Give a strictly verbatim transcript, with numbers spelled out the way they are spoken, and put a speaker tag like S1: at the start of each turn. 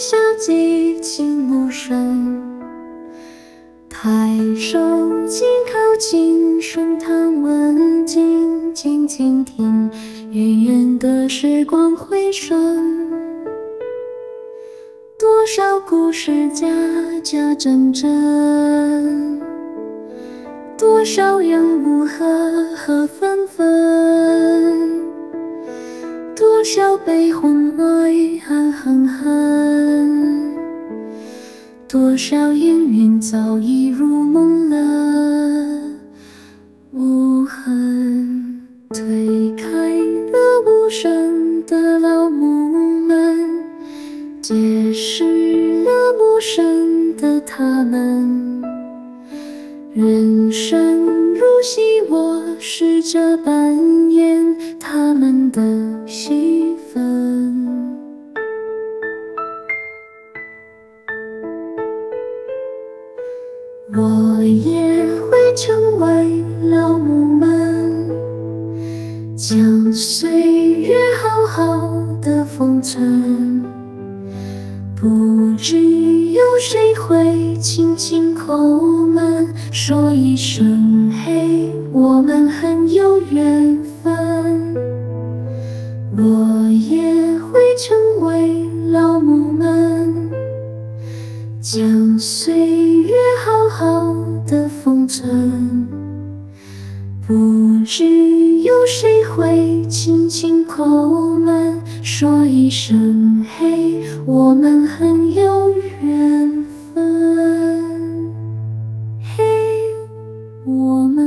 S1: 下激情无声，抬手即靠近，顺探问津，静静听远远的时光回声。多少故事家家真真，多少阳雾和和纷纷，多少悲欢爱爱恨恨，多少烟云早已入梦了无痕。推开了无声的老木门，揭示了陌生的他们。人生如戏，我试着扮演他们的戏份。我也会成为老木门，将岁月好好的封存。不知有谁会轻轻叩门，说一声嘿，我们很有缘分。我也会成为老木门，将岁月好好的封存。不知有谁会轻轻叩门，说一声嘿，我们很有缘分。嘿，我们